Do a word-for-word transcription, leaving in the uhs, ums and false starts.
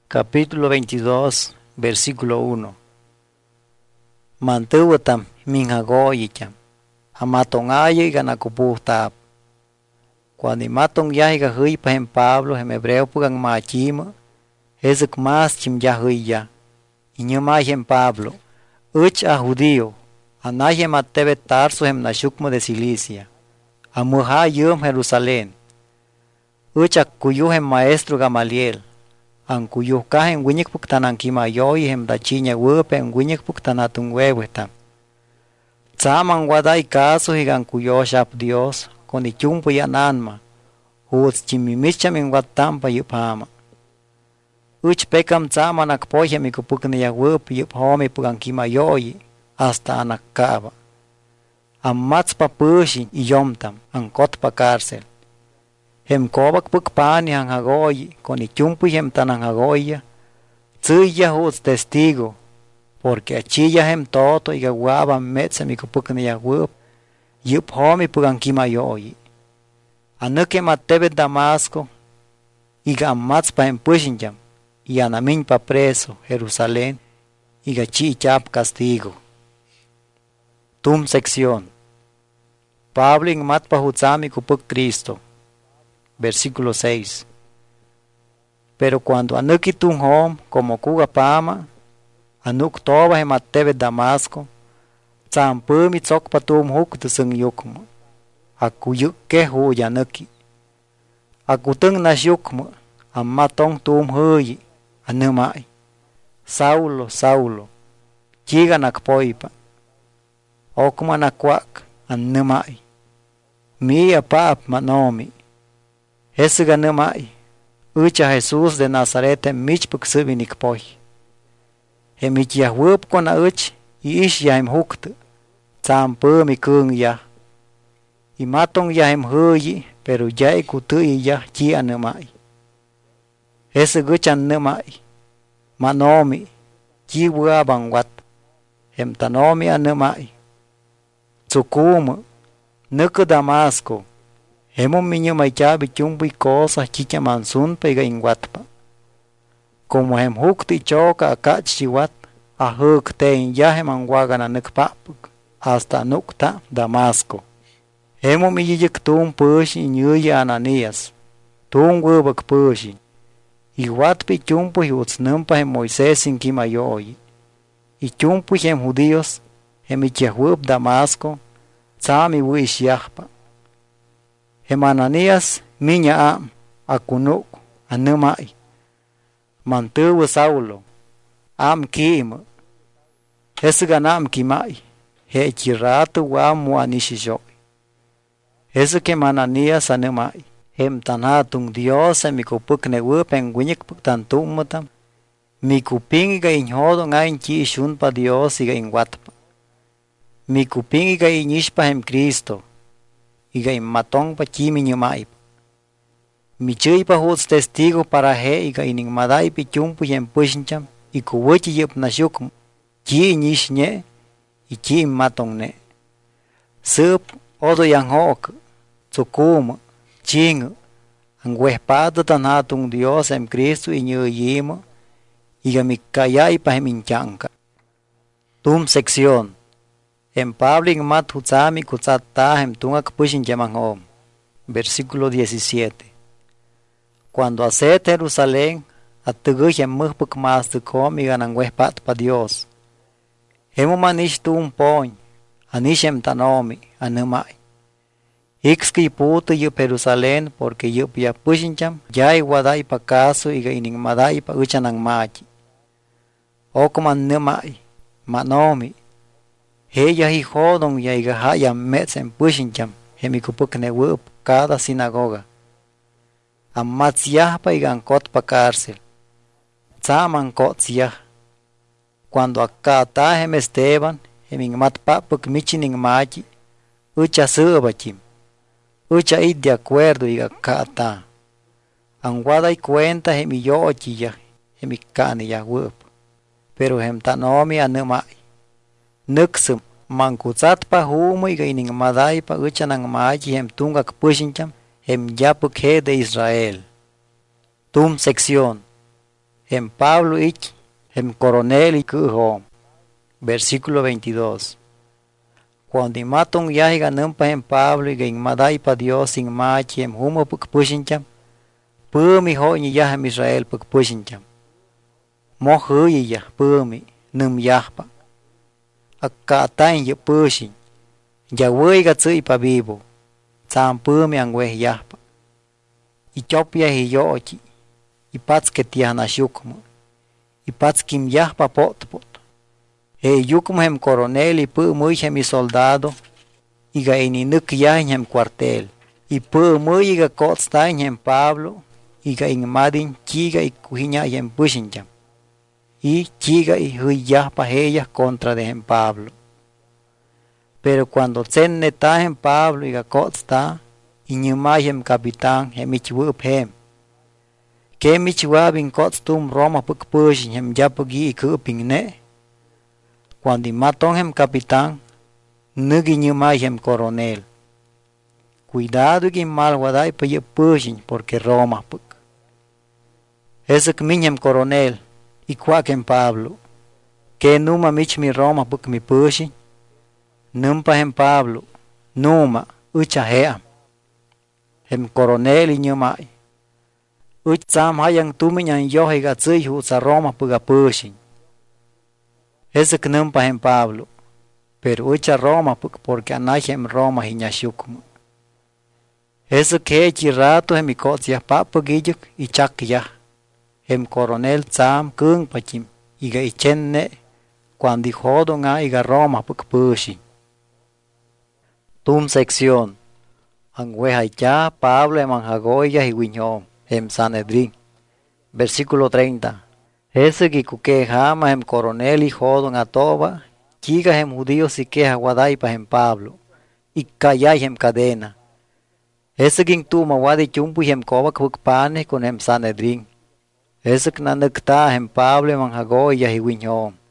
Capítulo veintidós, versículo uno. Mantuwatam minhagoyicham. Amatongayo y ganakupuhtap. Cuando imaton yahiga hui pa hem Pablo hem hebreo pugang machima, ezek mas chim yahuya. Inyumay hem Pablo, uch a judío, anay hem atebe Tarso hem nashukmo de Cilicia. Amuha yum Jerusalén. Uch a kuyu hem maestro Gamaliel. Ang kuyuh kahen winyek puktanan kimayoy hem dachinya wupe en winyek puktanatun weweta. Tsaman waday kaso higan kuyo shap Dios con ichumpo yananma. Huwaz chimimicham en watampa yuphama. Uch pekam tsaman akpoy mi kupukne ya wup yup homi pugan kimayoy hasta anakaba. Amats pa pushin iyomtam ang kot pa cárcel. Hem kobak pukpani ang hagoy, con ichumpu hem tanang hagoya, tsuya huz testigo, porque achilla hem toto y gawaba metsa mi kupukne ya wup, yup homi pugan kimayoy. Anuke matebe Damasco, iga amats pa hem pushinjam, y anamin pa preso, Jerusalén, iga chi chap castigo. Tum sección. Pablo ing mat pa hutzami kupuk Cristo. Versículo seis. Pero cuando anuki tun hom, como kuga pama, anuk toba hematebe Damasco, tsampumi tsok patum huk tusung yukma, akuyuk ke hu yanuki. Akutung nasyukma, amatong tum huyi, anumai. Saulo, Saulo, chiga nakpoipa, okma nakwak, anumai. Mia pap manomi. Ese ganamai, ucha Jesús de Nazaret en michpuk subinik poi. Hemich yahwup kona uch, y ish yahem hukt, tsampu mi kung ya. Y matong yahem huyi, pero yay kutu y ya chi anamai. Ese guchan namai, manomi, chi wuabang wat, hem tanomi anamai. Tsukuma, nuku Damasco, hemos miño maichabi chumbi cosas chicha mansun pega inguatpa. Como hem hukti choca akach chiwat, a hukte in yahe manguagana nukpapuk, hasta nukta Damasco. Hemos miyik tum push inyuye Ananías, tum wubak push. Iguatpi chumpu hiutsnumpa hem Moisés in kimayoy. Y chumpu hem judíos, hem ichahwub Damasco, tsami wish yahpa. Hem Ananías miña am, akunuk, anumai. Mantuwa Saulo, am kiima. Hesugan am kimai, he chiratu wa muanishishoy. Hesu kem Ananías anumai. Hem tanatung Dios e mikupuk ne wupen winyik puk tantumutam. Mikupingiga inhodo ngain chi ishunpa Dios iga inwatpa. Mikupingiga inishpa hem Cristo. Iga imatong pa chimi nyumaipa. Michui pa huz testigo para he iga ining maday pi chumpu yem pushincham. Iku wuchi yup nasyukum. Chi inish nye. Ichi imatong ne. Sup odo yang hook. Tsukuma. Ching. Ang wehpado tanhatung Dios em Cristo inyuyima. Iga mikayay pa hem inchanka. Tum sección. En Pablo ing mat hutzami kutzata hem tungak pushin yamangom. Versículo diecisiete. Cuando aset Jerusalén, atugu hem muhpuk mas tukom igan ang wehpat pa Dios. Hemo manish tum poñ, anish hem tanomi, anumai. Ixki puto yup Jerusalén, porque yup ya pushin cham, yay waday pa kaso iga ining maday pa uchanang machi. Okuman numai, manomi. Heya hi hodong ya iga haya metsen pushincham, hemikupuk ne wup cada sinagoga. Amatsiah pa igan kot pa cárcel. Tsaman kotsiah. Cuando akata hem Esteban, heming matpapuk michining machi, ucha subachim. Ucha id de acuerdo iga kata. Ang waday cuenta hemi yochi ya, hemikani ya wup. Pero hem tanomi anumai. Nuksum, mankutzat pa humo iga ining maday pa uchanang maji hem tungak pushincham, hem yapuk he de Israel. Tum sección. Hem Pablo ich, hem coronel y kuho. Versículo veintidós. Cuando imatong yahi ganampa hem Pablo y gainmaday pa Dios in machi hem humo puk pushincham, pumi ho ni yahem Israel puk pushincham. Mo huyi yah pumi num yahpa. Akkatain ye pushin. Yawui gatsui pa vivo. Tsam pumi angweh yahpa. Ichopya hi yochi. Ipats que tiana shukmo. Ipats kim yahpa potpot. E yukum hem coronel y pu muy hem soldado. Iga ini nuk yahin hem cuartel. Y pu muy iga kotstain hem Pablo. Iga in madin chiga y kuhinya hem pushinjam. Y chiga y huy yahpa heya contra de hem Pablo. Pero cuando tsen neta hem Pablo iga kotsta. Y nyumay hem capitán hem ichwup hem. Que michwabin kotstum Roma puk pushin hem yapugi ikuping ne. Cuando matón hem capitán, nugi nyumay hem coronel. Cuidado que mal waday pa ye pushin porque Roma puk. Esek min hem coronel, y kwak hem Pablo. Que numa mich mi Roma puk mi pushin. Numpa hem Pablo, numa, ucha heam. Hem coronel y nyumay. Uch sam hayang tuminyan yohe gatsui hu sa Roma puga pushin. Ese que numpa hem Pablo, pero ucha Roma porque anay hem Roma hinyashukmo. Ese que echi rato hem ikots yah papagiyuk y chak yah. Hem coronel tsam kung pachim, iga ichenne, cuando jodo nga iga Roma puk pushi. Tum sección. Angwehaya Pablo em anjagoya y wiñom, hem Sanedrín. Versículo treinta. Ese que kuke jama hem coronel y jodon atoba, chiga hem judíos y queja guadaipa hem Pablo, y callay hem cadena. Ese que tuma wadi chumpu hem koba kukpane con hem Sanedrín. Ese que nanakta hem Pablo em anjagoya y wiñom.